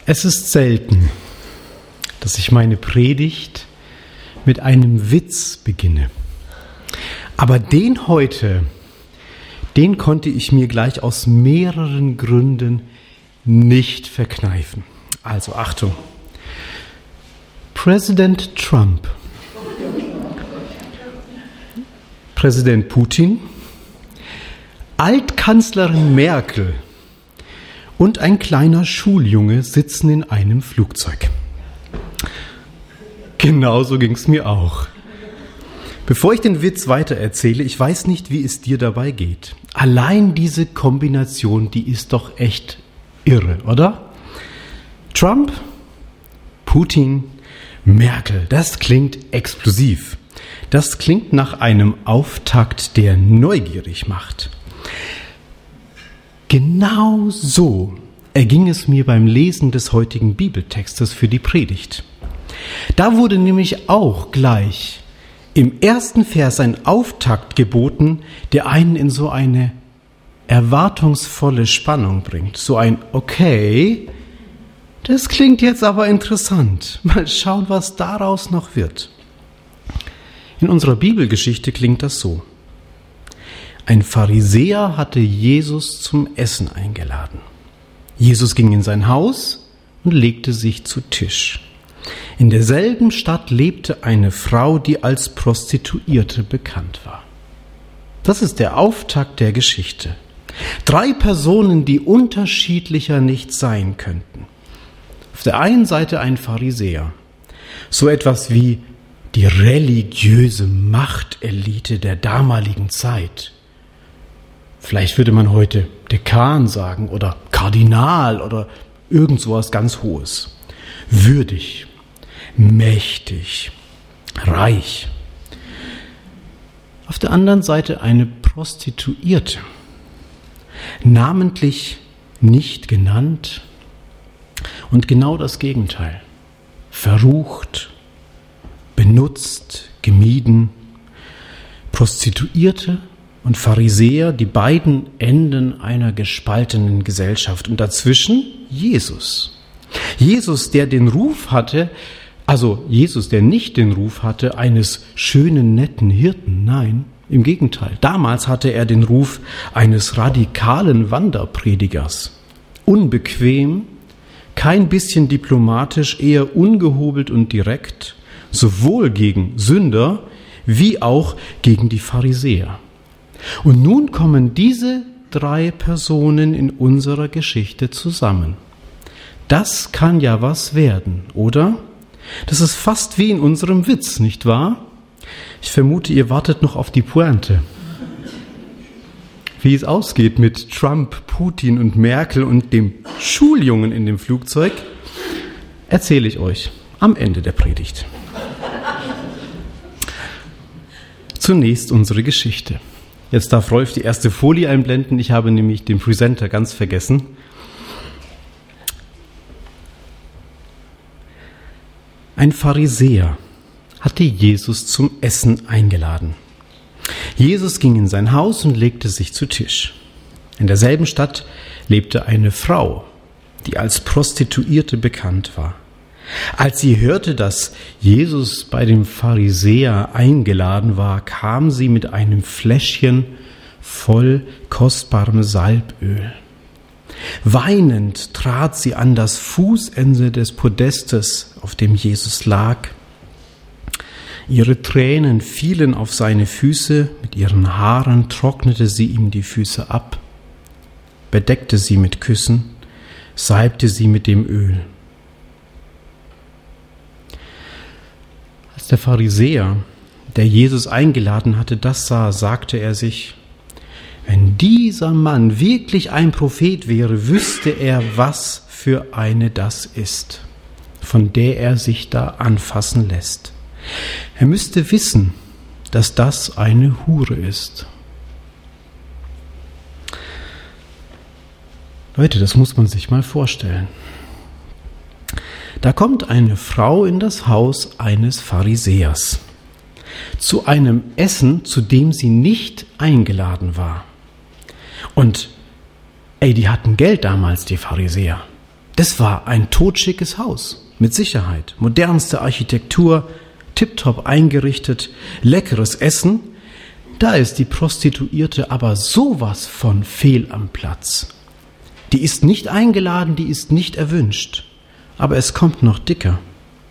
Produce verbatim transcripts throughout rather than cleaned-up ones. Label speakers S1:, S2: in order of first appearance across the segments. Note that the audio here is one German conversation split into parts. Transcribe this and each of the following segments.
S1: Es ist selten, dass ich meine Predigt mit einem Witz beginne. Aber den heute, den konnte ich mir gleich aus mehreren Gründen nicht verkneifen. Also Achtung. Präsident Trump, Präsident Putin, Altkanzlerin Merkel und ein kleiner Schuljunge sitzen in einem Flugzeug. Genauso ging es mir auch. Bevor ich den Witz weitererzähle, ich weiß nicht, wie es dir dabei geht. Allein diese Kombination, die ist doch echt irre, oder? Trump, Putin, Merkel, das klingt explosiv. Das klingt nach einem Auftakt, der neugierig macht. Genau so erging es mir beim Lesen des heutigen Bibeltextes für die Predigt. Da wurde nämlich auch gleich im ersten Vers ein Auftakt geboten, der einen in so eine erwartungsvolle Spannung bringt. So ein Okay, das klingt jetzt aber interessant. Mal schauen, was daraus noch wird. In unserer Bibelgeschichte klingt das so. Ein Pharisäer hatte Jesus zum Essen eingeladen. Jesus ging in sein Haus und legte sich zu Tisch. In derselben Stadt lebte eine Frau, die als Prostituierte bekannt war. Das ist der Auftakt der Geschichte. Drei Personen, die unterschiedlicher nicht sein könnten. Auf der einen Seite ein Pharisäer, so etwas wie die religiöse Machtelite der damaligen Zeit. Vielleicht würde man heute Dekan sagen oder Kardinal oder irgend sowas ganz Hohes. Würdig, mächtig, reich. Auf der anderen Seite eine Prostituierte, namentlich nicht genannt und genau das Gegenteil. Verrucht, benutzt, gemieden. Prostituierte und Pharisäer, die beiden Enden einer gespaltenen Gesellschaft. Und dazwischen Jesus. Jesus, der den Ruf hatte, also Jesus, der nicht den Ruf hatte eines schönen, netten Hirten. Nein, im Gegenteil. Damals hatte er den Ruf eines radikalen Wanderpredigers. Unbequem, kein bisschen diplomatisch, eher ungehobelt und direkt, sowohl gegen Sünder wie auch gegen die Pharisäer. Und nun kommen diese drei Personen in unserer Geschichte zusammen. Das kann ja was werden, oder? Das ist fast wie in unserem Witz, nicht wahr? Ich vermute, ihr wartet noch auf die Pointe. Wie es ausgeht mit Trump, Putin und Merkel und dem Schuljungen in dem Flugzeug, erzähle ich euch am Ende der Predigt. Zunächst unsere Geschichte. Jetzt darf Rolf die erste Folie einblenden. Ich habe nämlich den Presenter ganz vergessen. Ein Pharisäer hatte Jesus zum Essen eingeladen. Jesus ging in sein Haus und legte sich zu Tisch. In derselben Stadt lebte eine Frau, die als Prostituierte bekannt war. Als sie hörte, dass Jesus bei dem Pharisäer eingeladen war, kam sie mit einem Fläschchen voll kostbarem Salböl. Weinend trat sie an das Fußende des Podestes, auf dem Jesus lag. Ihre Tränen fielen auf seine Füße, mit ihren Haaren trocknete sie ihm die Füße ab, bedeckte sie mit Küssen, salbte sie mit dem Öl. Als der Pharisäer, der Jesus eingeladen hatte, das sah, sagte er sich, wenn dieser Mann wirklich ein Prophet wäre, wüsste er, was für eine das ist, von der er sich da anfassen lässt. Er müsste wissen, dass das eine Hure ist. Leute, das muss man sich mal vorstellen. Da kommt eine Frau in das Haus eines Pharisäers zu einem Essen, zu dem sie nicht eingeladen war. Und ey, die hatten Geld damals, die Pharisäer. Das war ein totschickes Haus, mit Sicherheit. Modernste Architektur, tipptopp eingerichtet, leckeres Essen. Da ist die Prostituierte aber sowas von fehl am Platz. Die ist nicht eingeladen, die ist nicht erwünscht. Aber es kommt noch dicker.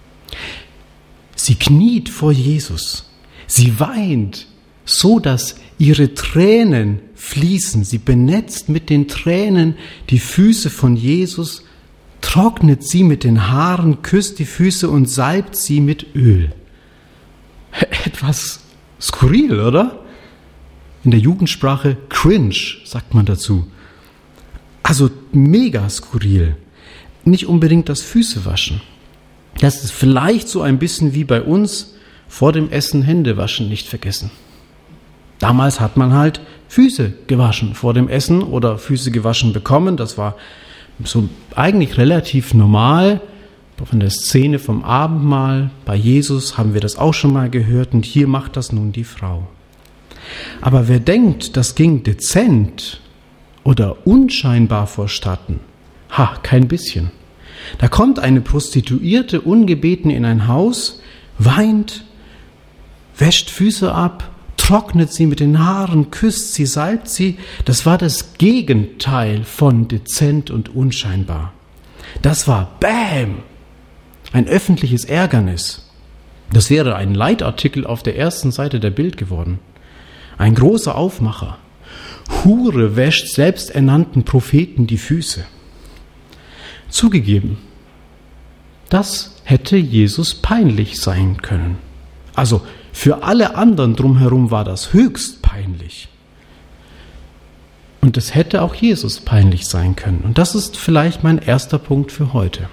S1: Sie kniet vor Jesus. Sie weint, so dass ihre Tränen fließen. Sie benetzt mit den Tränen die Füße von Jesus, trocknet sie mit den Haaren, küsst die Füße und salbt sie mit Öl. Etwas skurril, oder? In der Jugendsprache cringe, sagt man dazu. Also mega skurril. Nicht unbedingt das Füßewaschen. Das ist vielleicht so ein bisschen wie bei uns vor dem Essen Hände waschen nicht vergessen. Damals hat man halt Füße gewaschen vor dem Essen oder Füße gewaschen bekommen. Das war so eigentlich relativ normal. Von der Szene vom Abendmahl bei Jesus haben wir das auch schon mal gehört und hier macht das nun die Frau. Aber wer denkt, das ging dezent oder unscheinbar vorstatten, ha, kein bisschen. Da kommt eine Prostituierte ungebeten in ein Haus, weint, wäscht Füße ab, trocknet sie mit den Haaren, küsst sie, salbt sie. Das war das Gegenteil von dezent und unscheinbar. Das war Bäm! Ein öffentliches Ärgernis. Das wäre ein Leitartikel auf der ersten Seite der Bild geworden. Ein großer Aufmacher. Hure wäscht selbsternannten Propheten die Füße. Zugegeben, das hätte Jesus peinlich sein können. Also für alle anderen drumherum war das höchst peinlich. Und es hätte auch Jesus peinlich sein können. Und das ist vielleicht mein erster Punkt für heute.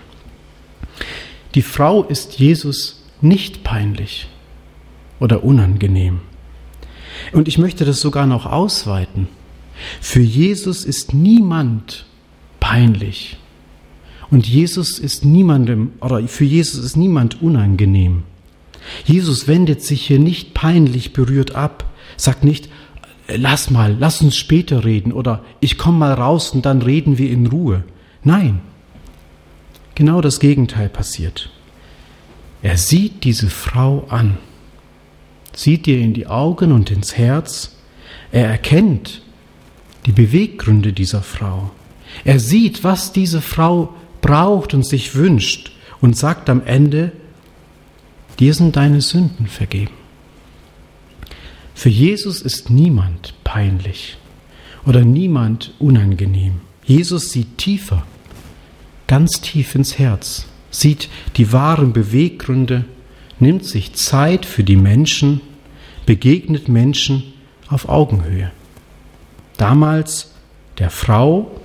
S1: Die Frau ist Jesus nicht peinlich oder unangenehm. Und ich möchte das sogar noch ausweiten. Für Jesus ist niemand peinlich. Und Jesus ist niemandem, oder für Jesus ist niemand unangenehm. Jesus wendet sich hier nicht peinlich berührt ab, sagt nicht, lass mal, lass uns später reden oder ich komme mal raus und dann reden wir in Ruhe. Nein, genau das Gegenteil passiert. Er sieht diese Frau an, sieht ihr in die Augen und ins Herz. Er erkennt die Beweggründe dieser Frau. Er sieht, was diese Frau braucht und sich wünscht und sagt am Ende, dir sind deine Sünden vergeben. Für Jesus ist niemand peinlich oder niemand unangenehm. Jesus sieht tiefer, ganz tief ins Herz, sieht die wahren Beweggründe, nimmt sich Zeit für die Menschen, begegnet Menschen auf Augenhöhe. Damals der Frau,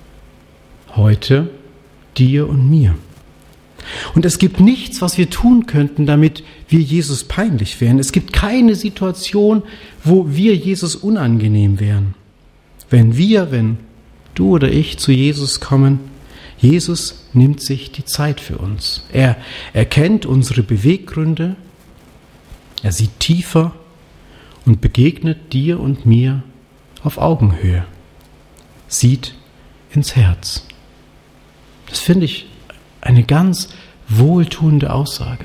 S1: heute dir und mir. Und es gibt nichts, was wir tun könnten, damit wir Jesus peinlich wären. Es gibt keine Situation, wo wir Jesus unangenehm wären. Wenn wir, wenn du oder ich zu Jesus kommen, Jesus nimmt sich die Zeit für uns. Er erkennt unsere Beweggründe, er sieht tiefer und begegnet dir und mir auf Augenhöhe, sieht ins Herz. Das finde ich eine ganz wohltuende Aussage.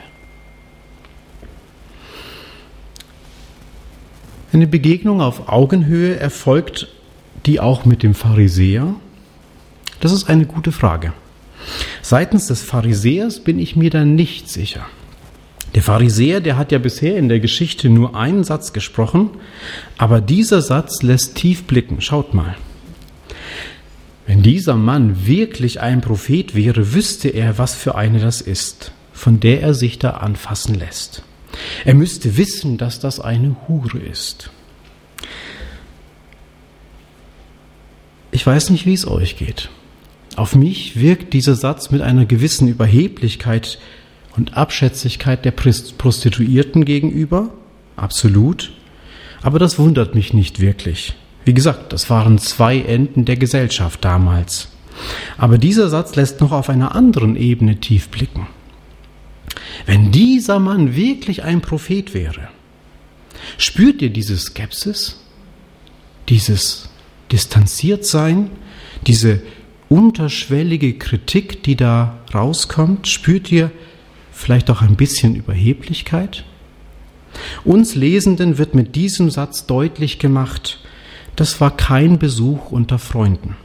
S1: Eine Begegnung auf Augenhöhe erfolgt die auch mit dem Pharisäer? Das ist eine gute Frage. Seitens des Pharisäers bin ich mir da nicht sicher. Der Pharisäer, der hat ja bisher in der Geschichte nur einen Satz gesprochen, aber dieser Satz lässt tief blicken. Schaut mal. Wenn dieser Mann wirklich ein Prophet wäre, wüsste er, was für eine das ist, von der er sich da anfassen lässt. Er müsste wissen, dass das eine Hure ist. Ich weiß nicht, wie es euch geht. Auf mich wirkt dieser Satz mit einer gewissen Überheblichkeit und Abschätzigkeit der Prostituierten gegenüber, absolut, aber das wundert mich nicht wirklich. Wie gesagt, das waren zwei Enden der Gesellschaft damals. Aber dieser Satz lässt noch auf einer anderen Ebene tief blicken. Wenn dieser Mann wirklich ein Prophet wäre, spürt ihr diese Skepsis, dieses Distanziertsein, diese unterschwellige Kritik, die da rauskommt? Spürt ihr vielleicht auch ein bisschen Überheblichkeit? Uns Lesenden wird mit diesem Satz deutlich gemacht, das war kein Besuch unter Freunden.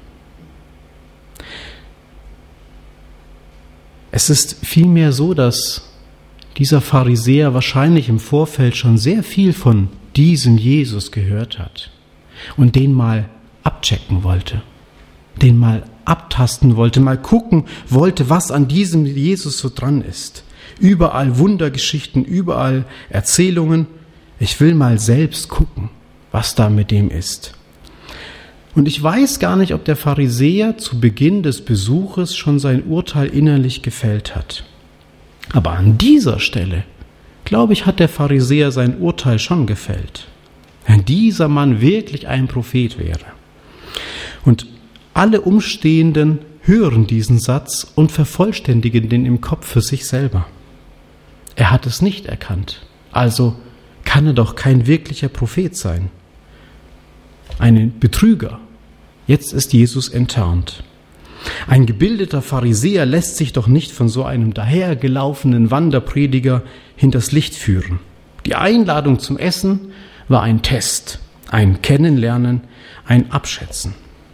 S1: Es ist vielmehr so, dass dieser Pharisäer wahrscheinlich im Vorfeld schon sehr viel von diesem Jesus gehört hat und den mal abchecken wollte, den mal abtasten wollte, mal gucken wollte, was an diesem Jesus so dran ist. Überall Wundergeschichten, überall Erzählungen. Ich will mal selbst gucken, was da mit dem ist. Und ich weiß gar nicht, ob der Pharisäer zu Beginn des Besuches schon sein Urteil innerlich gefällt hat. Aber an dieser Stelle, glaube ich, hat der Pharisäer sein Urteil schon gefällt. Wenn dieser Mann wirklich ein Prophet wäre. Und alle Umstehenden hören diesen Satz und vervollständigen den im Kopf für sich selber. Er hat es nicht erkannt, also kann er doch kein wirklicher Prophet sein. Ein Betrüger. Jetzt ist Jesus enttarnt. Ein gebildeter Pharisäer lässt sich doch nicht von so einem dahergelaufenen Wanderprediger hinters Licht führen. Die Einladung zum Essen war ein Test, ein Kennenlernen, ein Abschätzen.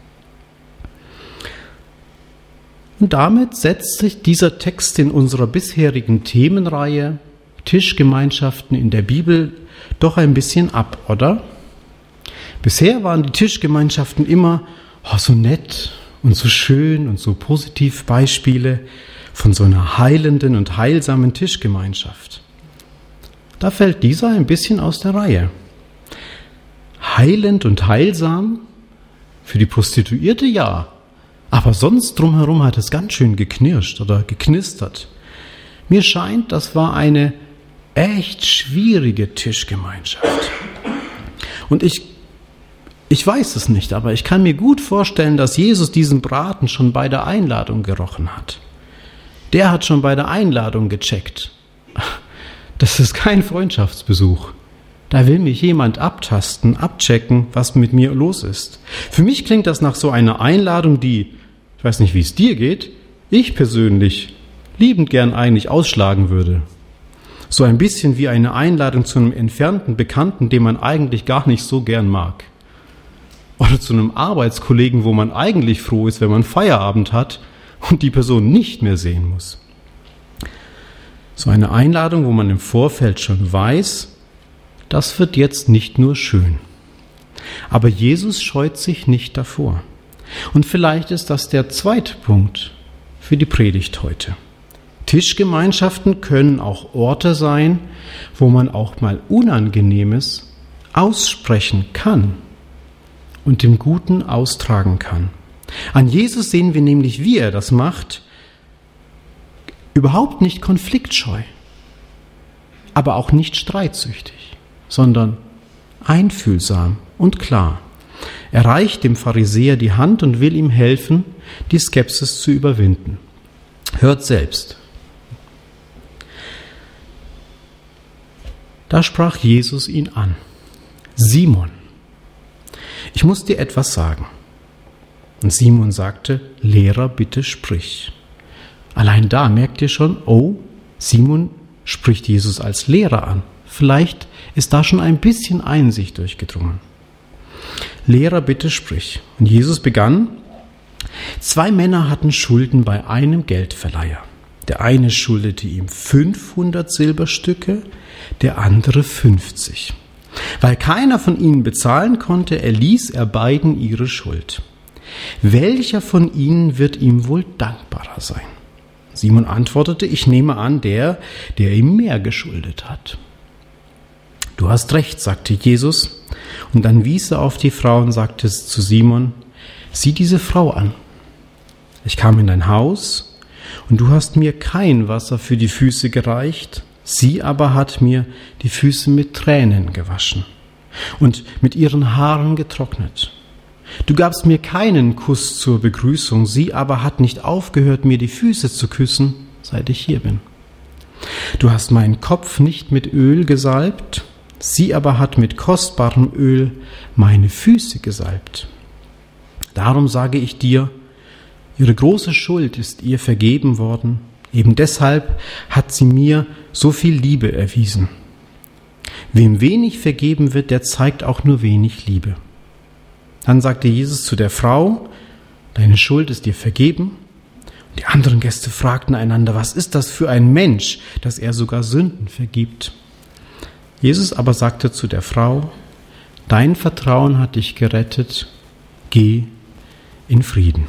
S1: Und damit setzt sich dieser Text in unserer bisherigen Themenreihe Tischgemeinschaften in der Bibel doch ein bisschen ab, oder? Bisher waren die Tischgemeinschaften immer oh, so nett und so schön und so positiv Beispiele von so einer heilenden und heilsamen Tischgemeinschaft. Da fällt dieser ein bisschen aus der Reihe. Heilend und heilsam? Für die Prostituierte ja. Aber sonst drumherum hat es ganz schön geknirscht oder geknistert. Mir scheint, das war eine echt schwierige Tischgemeinschaft. Und ich, ich weiß es nicht, aber ich kann mir gut vorstellen, dass Jesus diesen Braten schon bei der Einladung gerochen hat. Der hat schon bei der Einladung gecheckt. Das ist kein Freundschaftsbesuch. Da will mich jemand abtasten, abchecken, was mit mir los ist. Für mich klingt das nach so einer Einladung, die, ich weiß nicht, wie es dir geht, ich persönlich liebend gern eigentlich ausschlagen würde. So ein bisschen wie eine Einladung zu einem entfernten Bekannten, den man eigentlich gar nicht so gern mag. Oder zu einem Arbeitskollegen, wo man eigentlich froh ist, wenn man Feierabend hat und die Person nicht mehr sehen muss. So eine Einladung, wo man im Vorfeld schon weiß, das wird jetzt nicht nur schön. Aber Jesus scheut sich nicht davor. Und vielleicht ist das der zweite Punkt für die Predigt heute. Tischgemeinschaften können auch Orte sein, wo man auch mal Unangenehmes aussprechen kann und dem Guten austragen kann. An Jesus sehen wir nämlich, wie er das macht, überhaupt nicht konfliktscheu, aber auch nicht streitsüchtig, sondern einfühlsam und klar. Er reicht dem Pharisäer die Hand und will ihm helfen, die Skepsis zu überwinden. Hört selbst. Da sprach Jesus ihn an. Simon, ich muss dir etwas sagen. Und Simon sagte, Lehrer, bitte sprich. Allein da merkt ihr schon, oh, Simon spricht Jesus als Lehrer an. Vielleicht ist da schon ein bisschen Einsicht durchgedrungen. Lehrer, bitte sprich. Und Jesus begann, zwei Männer hatten Schulden bei einem Geldverleiher. Der eine schuldete ihm fünfhundert Silberstücke, der andere fünfzig. Weil keiner von ihnen bezahlen konnte, erließ er beiden ihre Schuld. Welcher von ihnen wird ihm wohl dankbarer sein? Simon antwortete, ich nehme an, der, der ihm mehr geschuldet hat. Du hast recht, sagte Jesus, und dann wies er auf die Frau und sagte zu Simon, sieh diese Frau an. Ich kam in dein Haus, und du hast mir kein Wasser für die Füße gereicht, sie aber hat mir die Füße mit Tränen gewaschen und mit ihren Haaren getrocknet. Du gabst mir keinen Kuss zur Begrüßung, sie aber hat nicht aufgehört, mir die Füße zu küssen, seit ich hier bin. Du hast meinen Kopf nicht mit Öl gesalbt, sie aber hat mit kostbarem Öl meine Füße gesalbt. Darum sage ich dir, Ihre große Schuld ist ihr vergeben worden. Eben deshalb hat sie mir so viel Liebe erwiesen. Wem wenig vergeben wird, der zeigt auch nur wenig Liebe. Dann sagte Jesus zu der Frau, deine Schuld ist dir vergeben. Und die anderen Gäste fragten einander, was ist das für ein Mensch, dass er sogar Sünden vergibt? Jesus aber sagte zu der Frau, dein Vertrauen hat dich gerettet, geh in Frieden.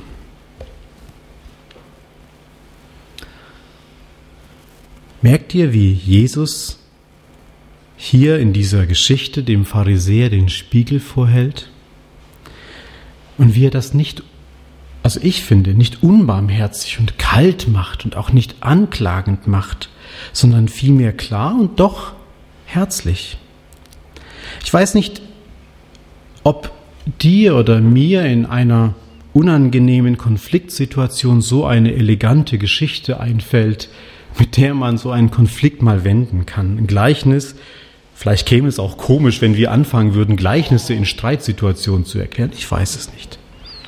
S1: Merkt ihr, wie Jesus hier in dieser Geschichte dem Pharisäer den Spiegel vorhält? Und wie er das nicht, also ich finde, nicht unbarmherzig und kalt macht und auch nicht anklagend macht, sondern vielmehr klar und doch herzlich. Ich weiß nicht, ob dir oder mir in einer unangenehmen Konfliktsituation so eine elegante Geschichte einfällt, mit der man so einen Konflikt mal wenden kann. Ein Gleichnis, vielleicht käme es auch komisch, wenn wir anfangen würden, Gleichnisse in Streitsituationen zu erklären. Ich weiß es nicht.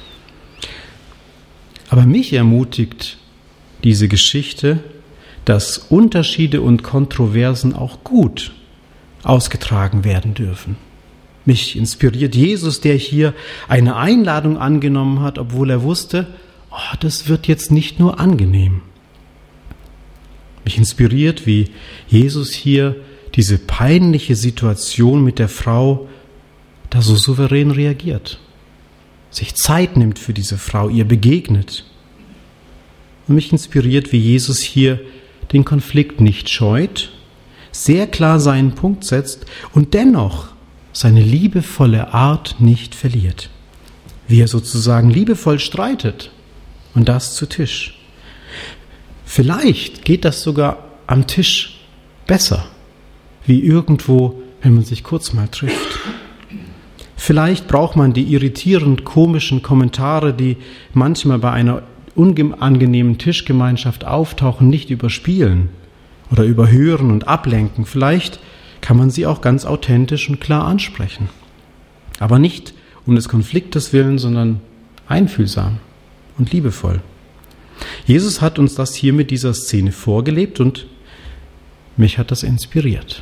S1: Aber mich ermutigt diese Geschichte, dass Unterschiede und Kontroversen auch gut ausgetragen werden dürfen. Mich inspiriert Jesus, der hier eine Einladung angenommen hat, obwohl er wusste, oh, das wird jetzt nicht nur angenehm. Mich inspiriert, wie Jesus hier diese peinliche Situation mit der Frau da so souverän reagiert, sich Zeit nimmt für diese Frau, ihr begegnet. Und mich inspiriert, wie Jesus hier den Konflikt nicht scheut, sehr klar seinen Punkt setzt und dennoch seine liebevolle Art nicht verliert. Wie er sozusagen liebevoll streitet und das zu Tisch. Vielleicht geht das sogar am Tisch besser, wie irgendwo, wenn man sich kurz mal trifft. Vielleicht braucht man die irritierend komischen Kommentare, die manchmal bei einer unangenehmen Tischgemeinschaft auftauchen, nicht überspielen oder überhören und ablenken. Vielleicht kann man sie auch ganz authentisch und klar ansprechen. Aber nicht um des Konfliktes willen, sondern einfühlsam und liebevoll. Jesus hat uns das hier mit dieser Szene vorgelebt und mich hat das inspiriert.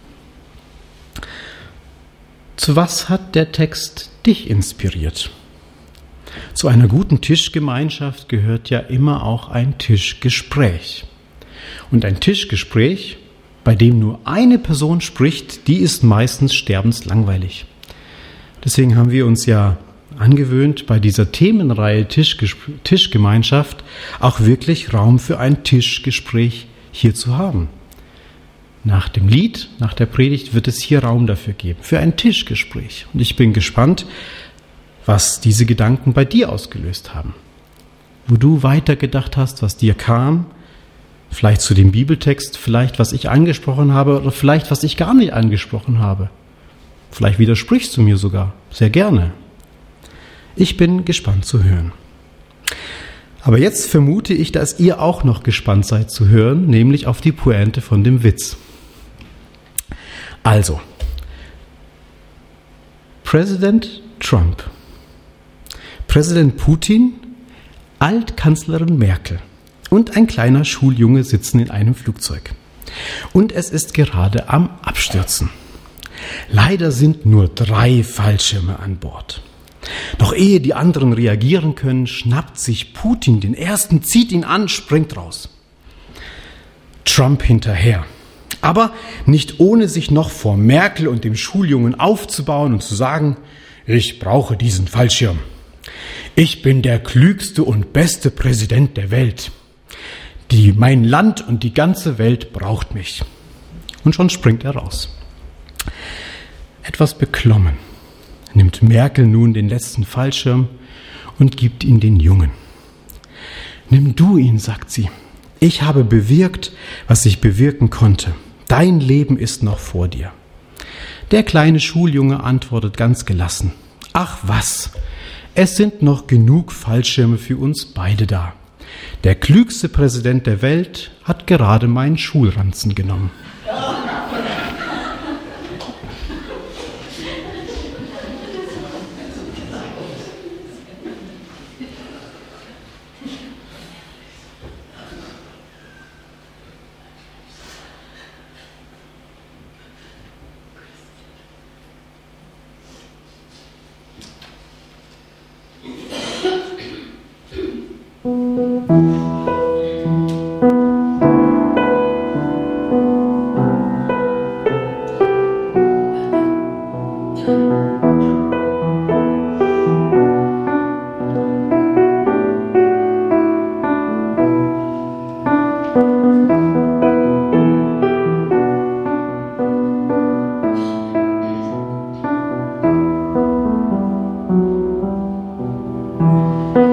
S1: Zu was hat der Text dich inspiriert? Zu einer guten Tischgemeinschaft gehört ja immer auch ein Tischgespräch. Und ein Tischgespräch, bei dem nur eine Person spricht, die ist meistens sterbenslangweilig. Deswegen haben wir uns ja angewöhnt, bei dieser Themenreihe Tischgesp- Tischgemeinschaft auch wirklich Raum für ein Tischgespräch hier zu haben. Nach dem Lied, nach der Predigt wird es hier Raum dafür geben, für ein Tischgespräch. Und ich bin gespannt, was diese Gedanken bei dir ausgelöst haben. Wo du weitergedacht hast, was dir kam, vielleicht zu dem Bibeltext, vielleicht was ich angesprochen habe oder vielleicht was ich gar nicht angesprochen habe. Vielleicht widersprichst du mir sogar, sehr gerne. Ich bin gespannt zu hören. Aber jetzt vermute ich, dass ihr auch noch gespannt seid zu hören, nämlich auf die Pointe von dem Witz. Also, Präsident Trump, Präsident Putin, Altkanzlerin Merkel und ein kleiner Schuljunge sitzen in einem Flugzeug. Und es ist gerade am Abstürzen. Leider sind nur drei Fallschirme an Bord. Noch ehe die anderen reagieren können, schnappt sich Putin den ersten, zieht ihn an, springt raus. Trump hinterher. Aber nicht ohne sich noch vor Merkel und dem Schuljungen aufzubauen und zu sagen, ich brauche diesen Fallschirm. Ich bin der klügste und beste Präsident der Welt. Die, mein Land und die ganze Welt braucht mich. Und schon springt er raus. Etwas beklommen nimmt Merkel nun den letzten Fallschirm und gibt ihn den Jungen. Nimm du ihn, sagt sie. Ich habe bewirkt, was ich bewirken konnte. Dein Leben ist noch vor dir. Der kleine Schuljunge antwortet ganz gelassen. Ach was, es sind noch genug Fallschirme für uns beide da. Der klügste Präsident der Welt hat gerade meinen Schulranzen genommen.
S2: Musik